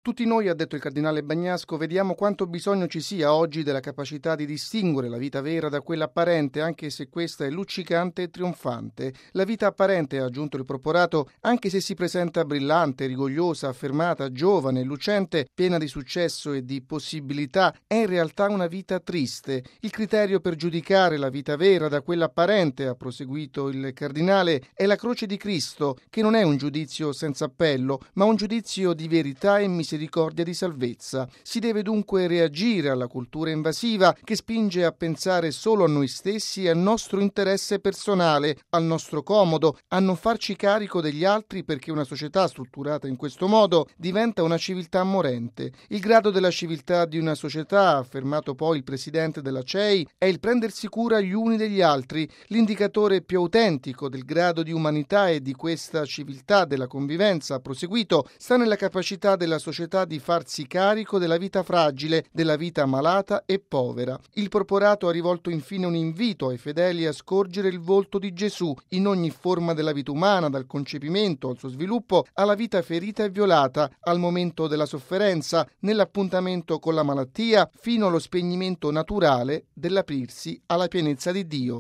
Tutti noi, ha detto il cardinale Bagnasco, vediamo quanto bisogno ci sia oggi della capacità di distinguere la vita vera da quella apparente, anche se questa è luccicante e trionfante. La vita apparente, ha aggiunto il Proporato, anche se si presenta brillante, rigogliosa, affermata, giovane, lucente, piena di successo e di possibilità, è in realtà una vita triste. Il criterio per giudicare la vita vera da quella apparente, ha proseguito il cardinale, è la croce di Cristo, che non è un giudizio senza appello, ma un giudizio di verità e misericordia di salvezza. Si deve dunque reagire alla cultura invasiva che spinge a pensare solo a noi stessi e al nostro interesse personale, al nostro comodo, a non farci carico degli altri, perché una società strutturata in questo modo diventa una civiltà morente. Il grado della civiltà di una società, ha affermato poi il presidente della CEI, è il prendersi cura gli uni degli altri. L'indicatore più autentico del grado di umanità e di questa civiltà della convivenza, ha proseguito, sta nella capacità della società di farsi carico della vita fragile, della vita malata e povera. Il Proporato ha rivolto infine un invito ai fedeli a scorgere il volto di Gesù in ogni forma della vita umana, dal concepimento al suo sviluppo, alla vita ferita e violata, al momento della sofferenza, nell'appuntamento con la malattia, fino allo spegnimento naturale dell'aprirsi alla pienezza di Dio.